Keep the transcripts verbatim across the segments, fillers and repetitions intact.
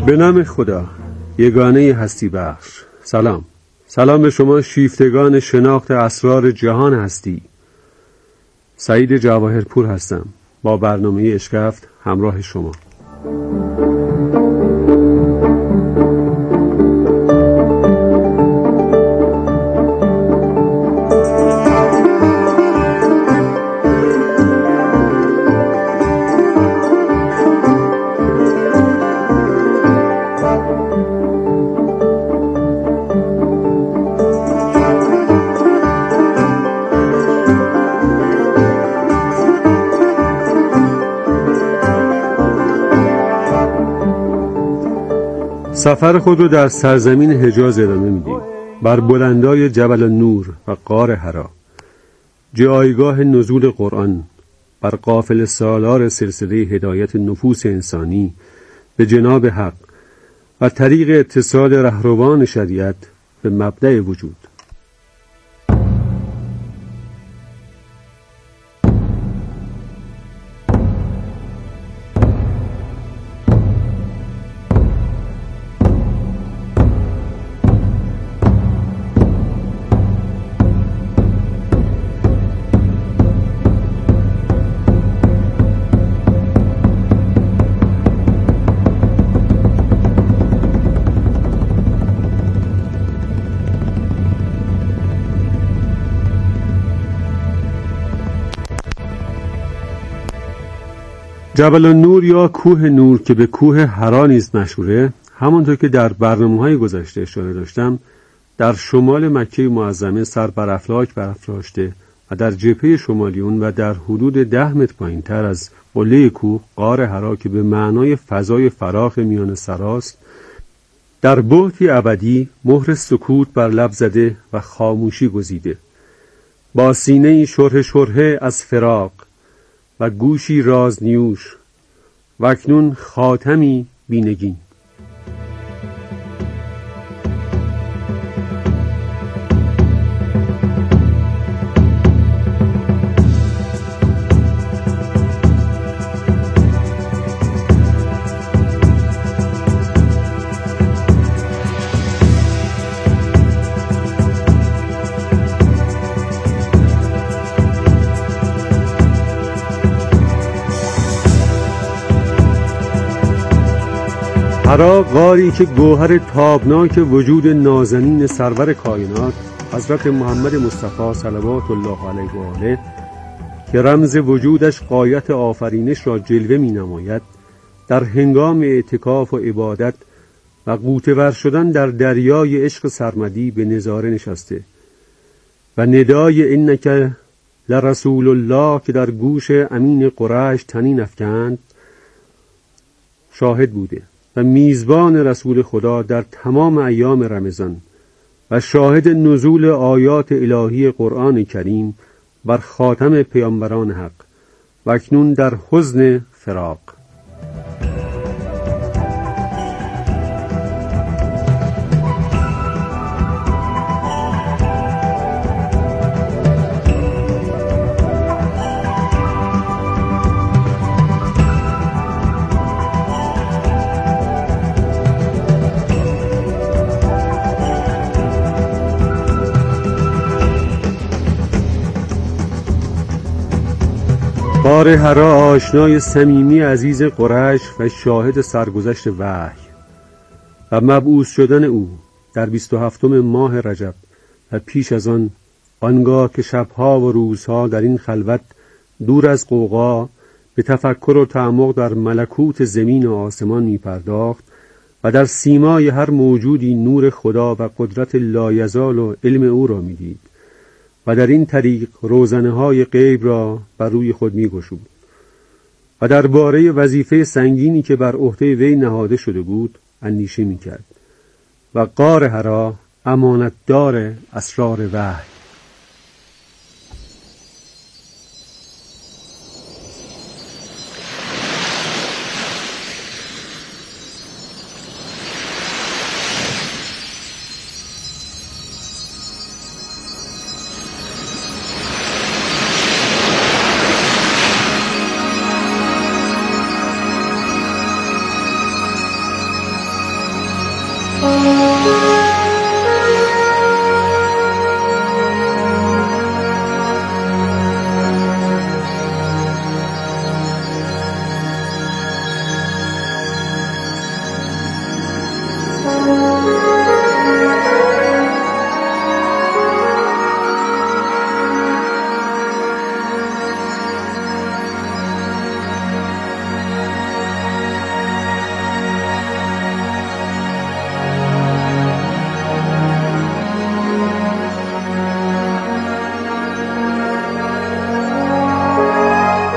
به نام خدا یگانه هستی بخش. سلام سلام به شما شیفتگان شناخت اسرار جهان هستی. سعید جواهرپور هستم با برنامه اشکفت همراه شما. سفر خود رو در سرزمین حجاز ادامه میدیم، بر بلندای جبل النور و غار حرا، جایگاه نزول قرآن، بر قافله سالار سلسله هدایت نفوس انسانی به جناب حق و طریق اتصال رهروان شریعت به مبدأ وجود. جبل النور یا کوه نور که به کوه حرا نیز مشهوره، همانطور که در برنامه‌های گذشته اشاره داشتم، در شمال مکه معظمه سر بر افلاک برافراشته و در جبهه شمالی اون و در حدود ده متر پایین‌تر از قله کوه غار حرا که به معنای فضای فراخ میان سراست، در بعدی ابدی مهر سکوت بر لب زده و خاموشی گزیده، با سینه‌ای شره شره از فراق و گوشی رازنیوش و اکنون خاتمی بینگین. حرا غاری که گوهر تابناک وجود نازنین سرور کائنات حضرت محمد مصطفی صلوات الله علیه و آله که رمز وجودش غایت آفرینش را جلوه می نماید، در هنگام اعتکاف و عبادت و غوطه‌ور شدن در دریای عشق سرمدی به نظاره نشسته و ندای انک لرسول الله که در گوش امین قریش طنین افکند شاهد بوده و میزبان رسول خدا در تمام ایام رمضان و شاهد نزول آیات الهی قرآن کریم بر خاتم پیامبران حق و اکنون در حزن فراق. غار حرا آشنای صمیمی عزیز قریش و شاهد سرگذشت وحی و مبعوث شدن او در بیست و هفتم ماه رجب و پیش از آن، آنگاه که شبها و روزها در این خلوت دور از غوغا به تفکر و تعمق در ملکوت زمین و آسمان می پرداخت و در سیمای هر موجودی نور خدا و قدرت لایزال و علم او را می دید و در این طریق روزنه های غیب را بر روی خود می گشود و درباره وظیفه سنگینی که بر عهده وی نهاده شده بود اندیشه می کرد و غار حرا امانتدار اسرار وحی.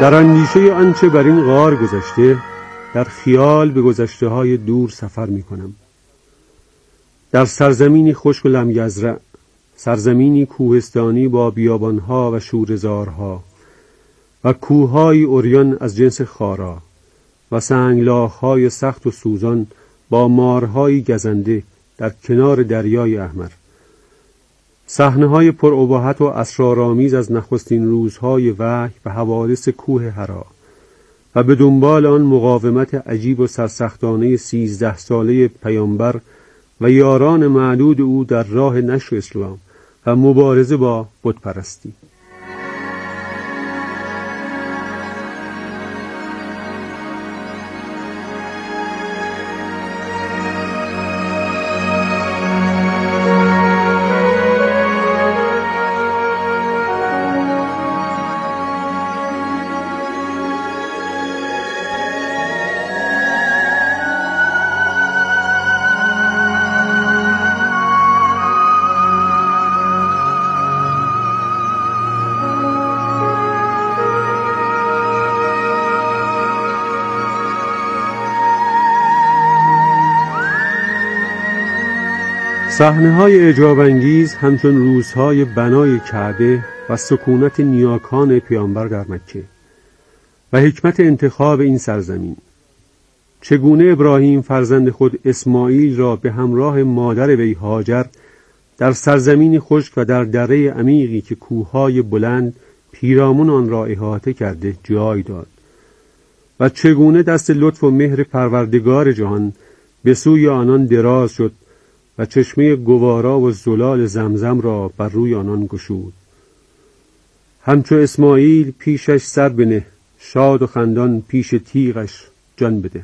در اندیشه آنچه بر این غار گذشته، در خیال به گذشته های دور سفر می کنم. در سرزمینی خشک و لمیزرع، سرزمینی کوهستانی با بیابانها و شوره‌زارها و کوههای عریان از جنس خارا و سنگلاخهای سخت و سوزان با مارهای گزنده در کنار دریای احمر. صحنه‌های پراباحت و اسرارآمیز از نخستین روزهای وحی و حوادث کوه حرا و به دنبال آن مقاومت عجیب و سرسختانه سیزده ساله پیامبر و یاران معدود او در راه نشر اسلام و مبارزه با بتپرستی. صحنه‌های اعجاب‌انگیز همچون روزهای بنای کعبه و سکونت نیاکان پیامبر در مکه و حکمت انتخاب این سرزمین. چگونه ابراهیم فرزند خود اسماعیل را به همراه مادر وی هاجر در سرزمین خشک و در دره عمیقی که کوههای بلند پیرامون آن را احاطه کرده جای داد و چگونه دست لطف و مهر پروردگار جهان به سوی آنان دراز شد و چشمه گوارا و زلال زمزم را بر روی آنان گشود. همچو اسماعیل پیشش سر بنه، شاد و خندان پیش تیغش جان بده.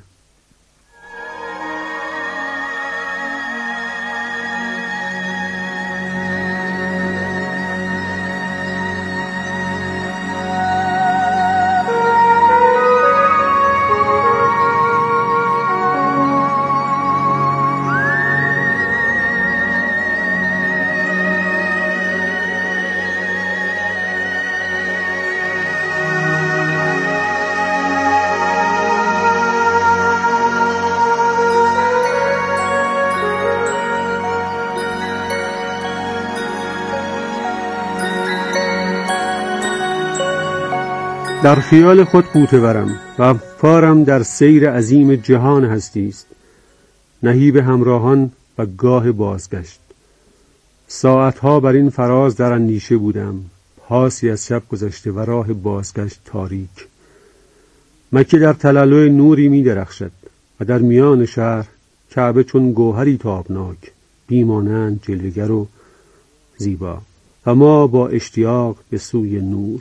در خیال خود غوطه ورم و افکارم در سیر عظیم جهان هستی است. نهیب همراهان و گاه بازگشت. ساعتها بر این فراز در اندیشه بودم. پاسی از شب گذشته و راه بازگشت تاریک. مکه در تلالوی نوری می درخشد و در میان شهر کعبه چون گوهری تابناک، بیمانند جلوگر و زیبا و ما با اشتیاق به سوی نور.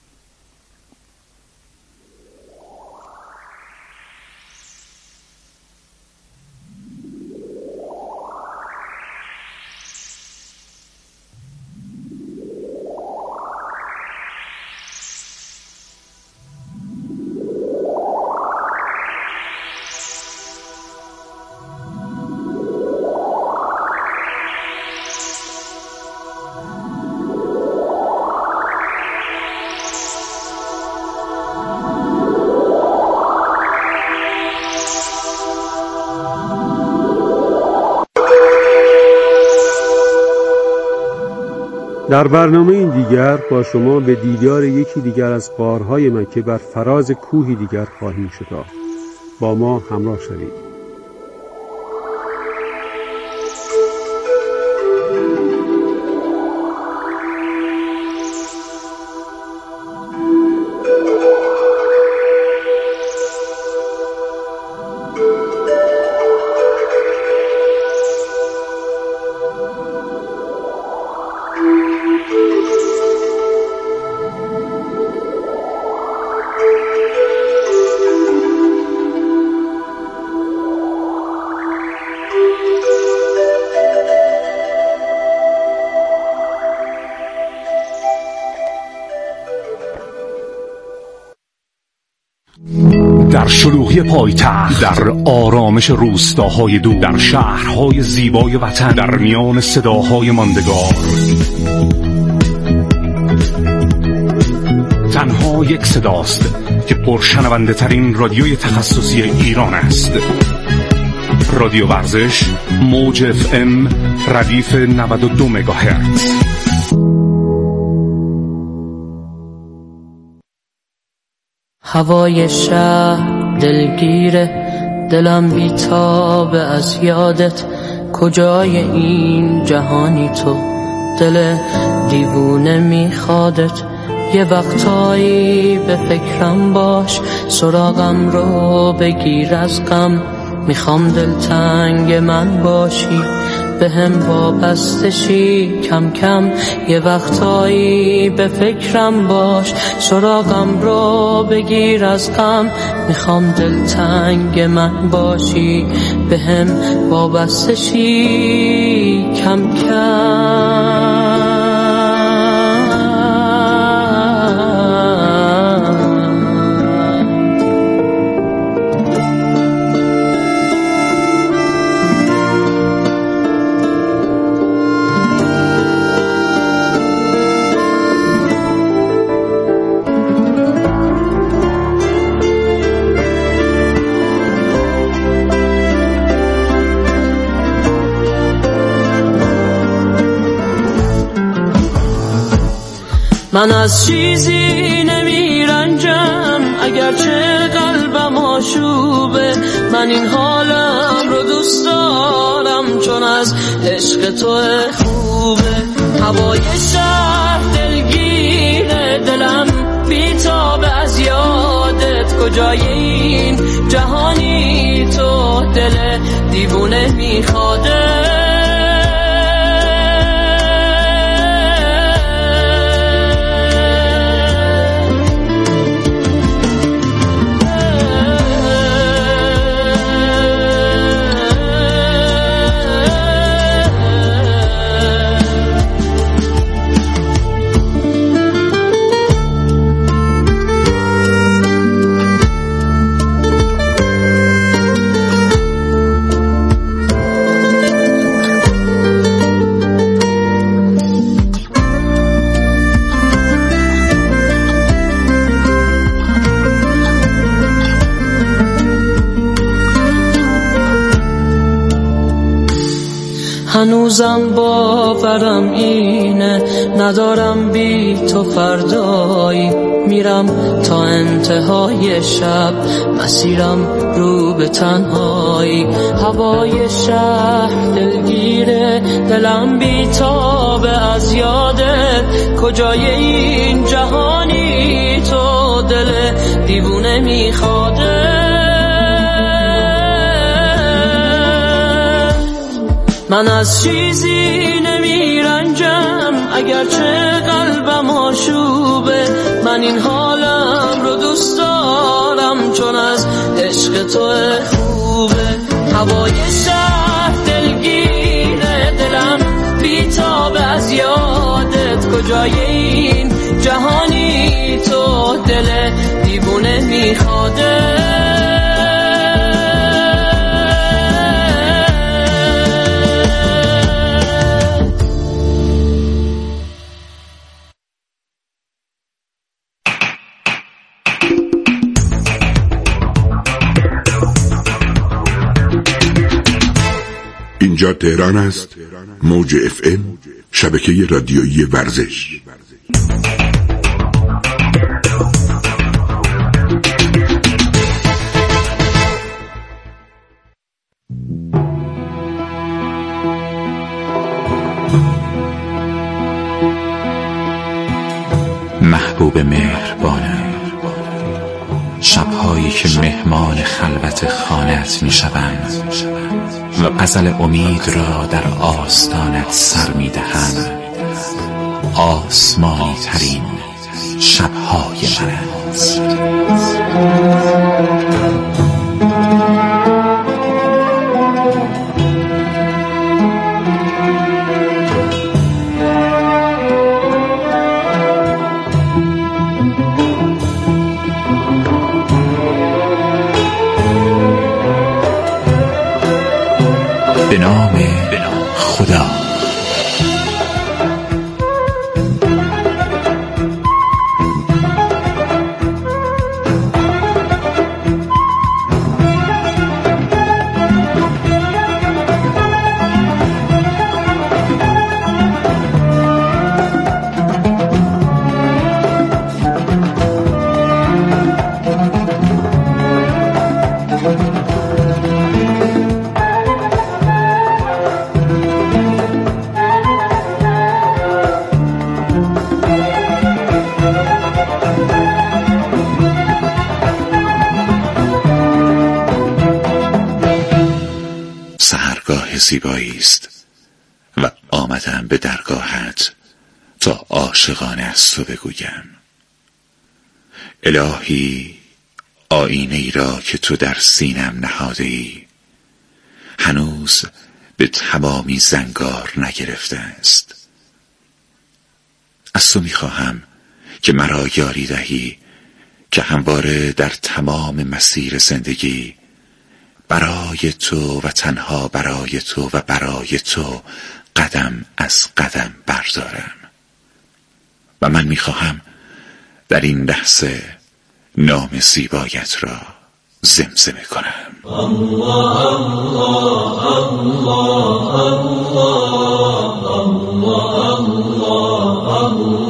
در برنامه این دیگر با شما به دیدار یکی دیگر از غارهای مکه بر فراز کوهی دیگر خواهیم شتافت. با ما همراه شوید. در شلوغی پایتخت، در آرامش روستاهای دور، در شهرهای زیبای وطن، در میان صداهای ماندگار، تنها یک صداست که پرشنونده ترین رادیوی تخصصی ایران است. رادیو ورزش، موج اف ام، ردیف نود و دو مگاهرتز. هوای شهر دلگیره، دلم بیتابه از یادت. کجای این جهانی تو، دل دیوونه میخوادت. یه وقتایی به فکرم باش، سراغم رو بگیر از غم. میخوام دلتنگ من باشی، به هم وابسته شی کم کم. یه وقتایی به فکرم باش، سراغم رو بگیر از غم. میخوام دلتنگ من باشی، به هم وابسته شی کم کم. من از چیزی نمیرنجم، اگرچه قلبم آشوبه. من این حالم رو دوست دارم، چون از عشق تو خوبه. هوای شهر دلگیره، دلم بیتابه از یادت. کجای این جهانی تو، دل دیوونه میخواده. هنوزم باورم اینه، ندارم بی تو فردایی. میرم تا انتهای شب، مسیرم رو به تنهایی. هوای شهر دلگیره، دلم بیتابه از یادت. کجای این جهانی تو، دل دیوونه میخواده. من از چیزی نمیرنجم، اگرچه قلبم آشوبه. من این حالم رو دوست دارم، چون از عشق تو خوبه. هوای شهر دلگیره، دلم بیتابه از یادت. کجای این جهانی تو، دل دیوونه میخواده. اینجا تهران است، موج اف ام، شبکه رادیویی ورزش. محبوب مهربانم، شبهایی که مهمان خلوت خانه‌ات میشوند و غزل امید را در آستانت سر میدهم. آسمانی ترین شبهای من است. به نام خدا. سحرگاه زیبایی است و آمدم به درگاهت تا عاشقانه از تو بگویم. الهی، آینه ای را که تو در سینم نهاده ای هنوز به تمامی زنگار نگرفته است. از تو میخواهم که مرا یاری دهی که همواره در تمام مسیر زندگی برای تو و تنها برای تو و برای تو قدم از قدم بردارم. و من میخواهم در این لحظه نام زیبایت را زمزمه کنم. الله الله الله الله الله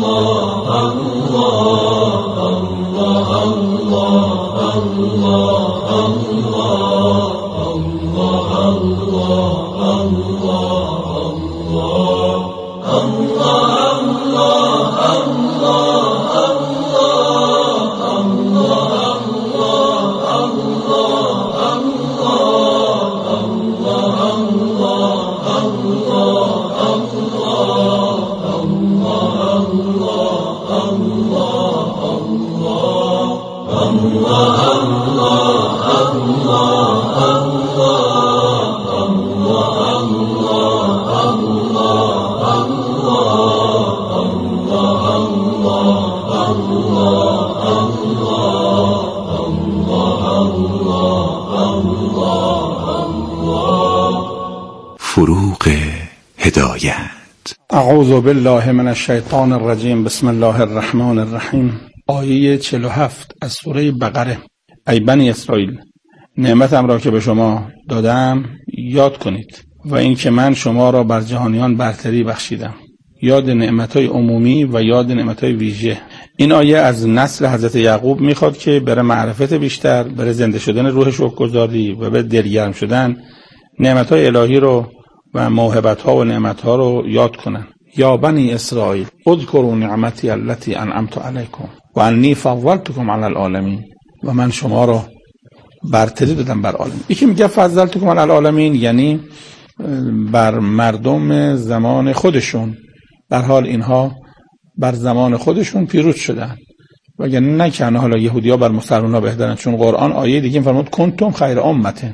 فروغ هدایت. اعوذ بالله من الشیطان الرجیم. بسم الله الرحمن الرحیم. آیه چهل و هفت از سوره بقره. ای بنی اسرائیل، نعمتم را که به شما دادم یاد کنید و این که من شما را بر جهانیان برتری بخشیدم. یاد نعمتهای عمومی و یاد نعمتهای ویژه. این آیه از نسل حضرت یعقوب میخواد که بره معرفت بیشتر، بره زنده شدن روح شکرگزاری و به دلگرم شدن نعمتهای الهی رو و موهبت‌ها و نعمت‌ها رو یاد کنن. یا بنی اسرائیل اذکروا نعمتی التي انعمت علیکم و انی فضلتکم علی العالمین. و من شما را برتری دادم بر عالم. یکی میگه فضلتکم علی العالمین یعنی بر مردم زمان خودشون، در حال اینها بر زمان خودشون پیروز شدن وگرنه نه که حالا یهودی‌ها بر مسلمان‌ها بهترن. چون قرآن آیه دیگه فرمود کنتم خیر امة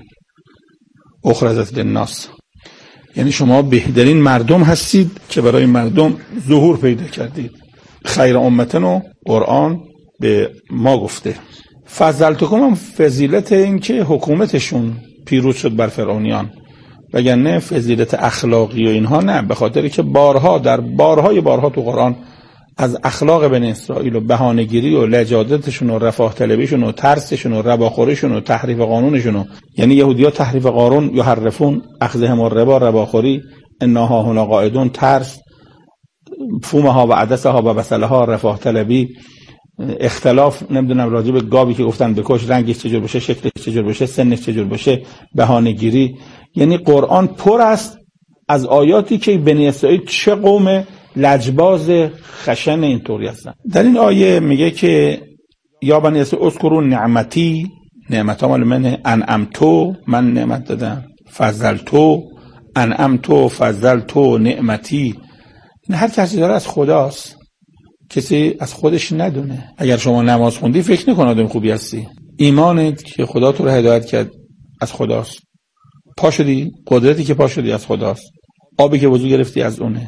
اخرجت للناس، یعنی شما بهترین مردم هستید که برای مردم ظهور پیدا کردید. خیر امتن و قرآن به ما گفته. فضلتکم هم فضیلت این که حکومتشون پیروز شد بر فرعونیان، وگرنه فضیلت اخلاقی و اینها نه، به خاطری که بارها در بارهای بارها تو قرآن از اخلاق بنی اسرائیل و بهانه‌گیری و لجاجتشون و رفاه طلبیشون و ترسشون و رباخوریشون و تحریف قانونشون، یعنی یهودی‌ها تحریف قانون یحرفون اخذهم الربا، رباخوری، انها هنا قاعدون، ترس، فومها و عدسها و بصلها، رفاه طلبی، اختلاف نمیدونم راجع به گاوی که گفتن بکش، رنگش چجور بشه، شکلش چجور بشه، سنش چجور بشه، بهانه‌گیری. یعنی قرآن پر است از آیاتی که بنی اسرائیل چه قوم لجباز خشن اینطوری هستن. در این آیه میگه که یا بنی اسرائیل اذکروا نعمتی، نعمت مال من، انعمتو، من نعمت دادم، فضلتو، انعمتو، فضلتو، نعمتی. این هر کسی داره از خداست، کسی از خودش ندونه. اگر شما نماز خوندی فکر نکن آدم خوبی هستی. ایمانت که خدا تو رو هدایت کرد از خداست. پا شدی، قدرتی که پا شدی از خداست. آبی که وضو گرفتی از اونه.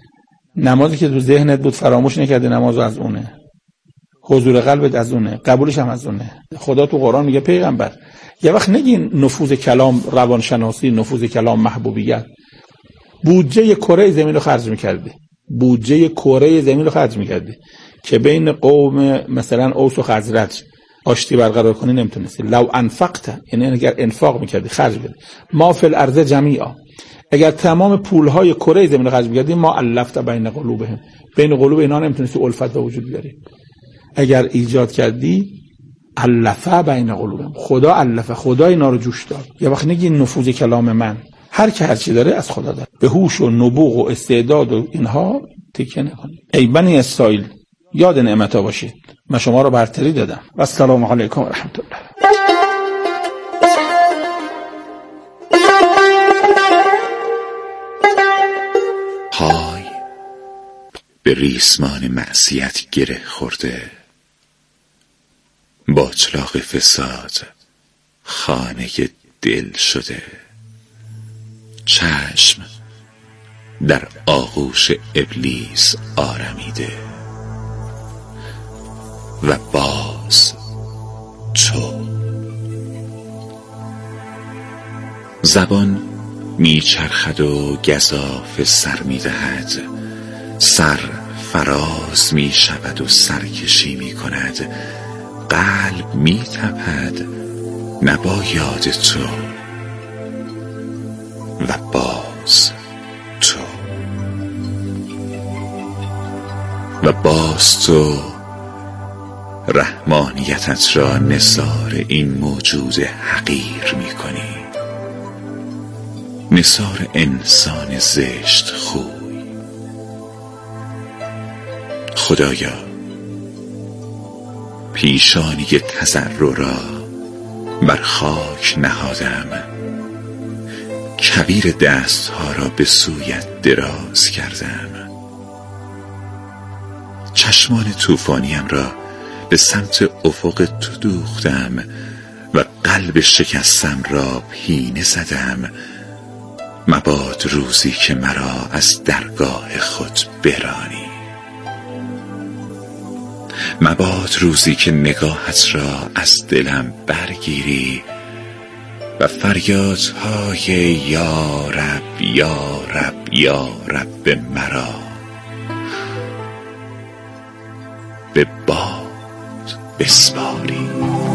نمازی که تو ذهنت بود فراموش نکردی نمازو از اونه. حضور قلبت از اونه، قبولش هم از اونه. خدا تو قرآن میگه پیغمبر یه وقت نگین نفوذ کلام روانشناسی، نفوذ کلام محبوبیت. بودجه کره زمین رو خرج میکردی. بودجه کره زمین رو خرج میکردی که بین قوم مثلا اوس و خزرج آشتی برقرار کنی نمیتونستی. لو انفقت، یعنی اگر انفاق میکردی، خرج میکردی. ما فی الارض جمیعا، اگر تمام پولهای کره زمین رو خرج میکردی، ما الفت بین قلوبهم، بین قلوب اینا نمیتونستی الفت به وجود بیاری. اگر ایجاد کردی الفه بین قلوبهم، خدا الفه، خدا اینا رو جوش داد. یه وقت نگی نفوذ کلام من، هر که هر چی داره از خدا داره. به هوش و نبوغ و استعداد و اینها تکیه نکنید. ای بنی اسرائیل یاد نعمت‌ها باشید، من شما رو برتری دادم. و السلام علیکم و رحمت الله. به ریسمان معصیت گره خورده، باطلاق فساد خانه دل شده، چشم در آغوش ابلیس آرمیده و باز تو. زبان میچرخد و گزاف سر میدهد، سر فراز میشود و سرکشی میکند، قلب میتپد نه با یاد تو و باز تو و باز تو رحمانیتت را نثار این موجود حقیر میکنی، نثار انسان زشت خوی. خدایا پیشانی تضرع را بر خاک نهادم، کویر دستها را به سویت دراز کردم، چشمان طوفانیم را به سمت افق تو دوختم و قلب شکستم را پینه زدم. مباد روزی که مرا از درگاه خود برانی، مباد روزی که نگاهت را از دلم برگیری و فریادهای یا رب یا رب یا رب مرا به باد بسپاری.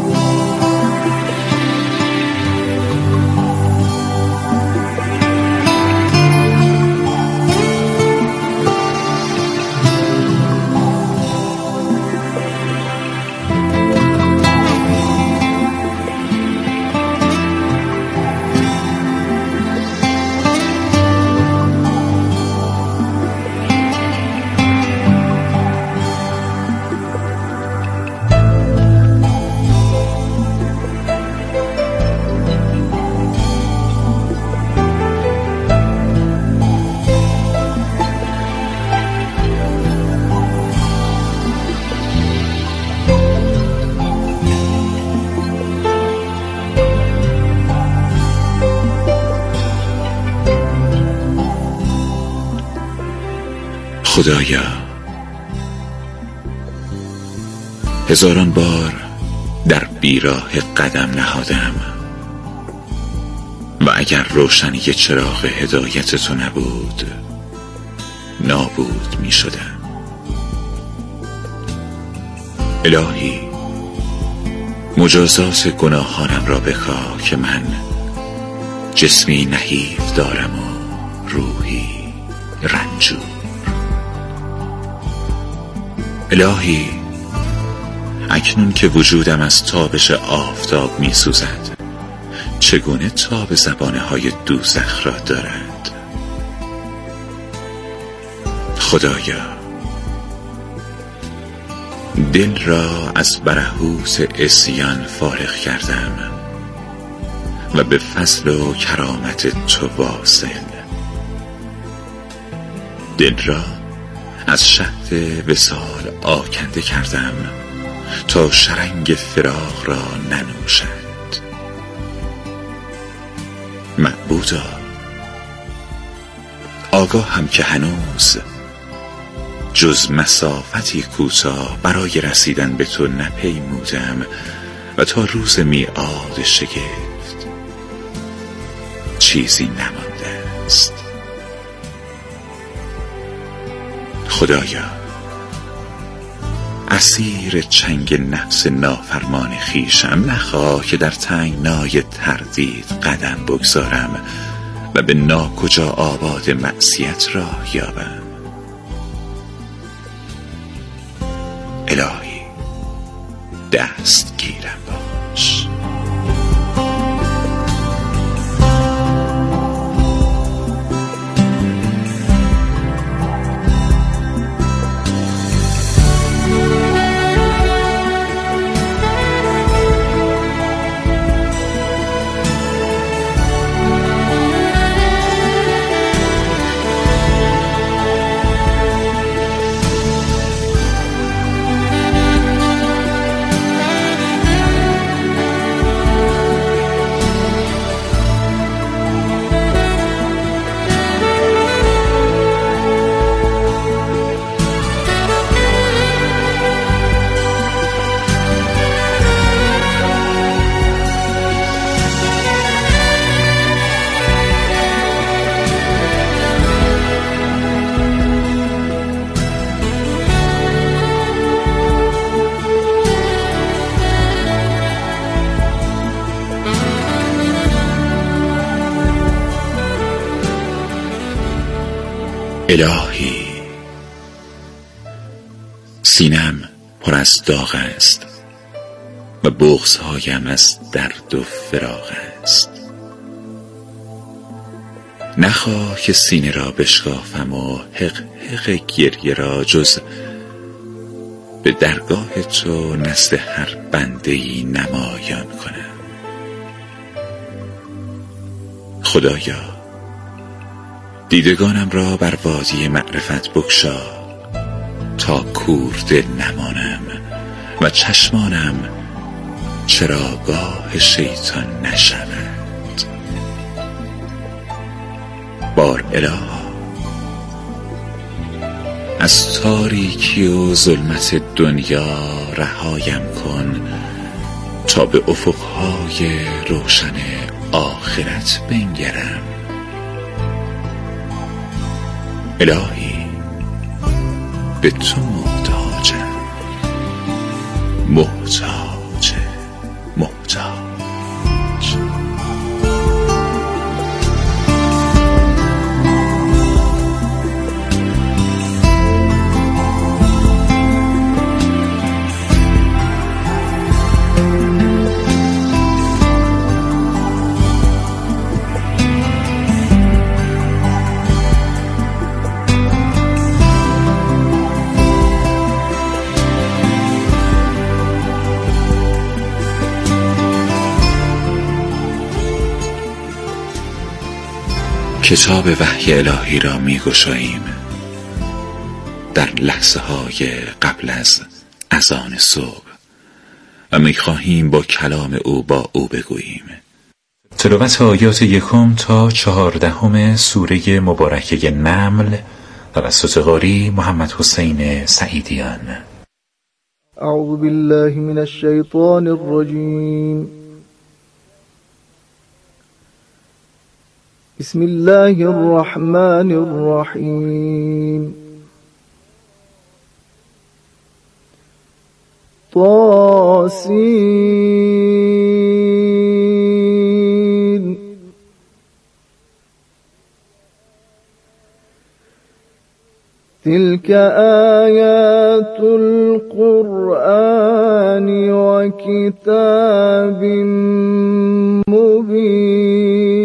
خدایا هزاران بار در بیراه قدم نهادم و اگر روشنی چراغ هدایت تو نبود نابود می شدم. الهی مجازات گناهانم را بخواه که من جسمی نحیف دارم و روحی رنجور. الهی اکنون که وجودم از تابش آفتاب می سوزد، چگونه تاب زبانه های دوزخ را دارد؟ خدایا دل را از برهوت عصیان فارغ کردم و به فضل و کرامت تو واصل. دل را از شهد وصال آکنده کردم تا شرنگ فراق را ننوشد. معبودا آگاه هم که هنوز جز مسافتی کوتاه برای رسیدن به تو نپیمودم و تا روز میعاد شگفت چیزی نمانده است. خدایا اسیر چنگ نفس نافرمان خویشم نخواه که در تنگنای تردید قدم بگذارم و به ناکجا آباد معصیت راه یابم. الهی دست گیرم باش. الهی، سینم پر از داغ است و بغض‌هایم از درد و فراق است. نخواه که سینه را بشکافم و حق حق گریه را جز به درگاه تو نزد هر بنده‌ای نمایان کنم. خدایا، دیدگانم را بر وادی معرفت بگشا تا کور دل نمانم و چشمانم چراگاه شیطان نشود. بار اله، از تاریکی و ظلمت دنیا رهایم کن تا به افقهای روشن آخرت بنگرم. الهی، به تو محتاجم، محتاج محتاج. کتاب وحی الهی را می گشاییم در لحظه های قبل از اذان صبح و می خواهیم با کلام او با او بگوییم. تلاوت آیات یکم تا چهاردهم سوره مبارکه نمل توسط قاری محمد حسین سعیدیان. اعوذ بالله من الشیطان الرجیم. بسم الله الرحمن الرحیم. طاسین. تلك آیات القرآن و کتاب مبین.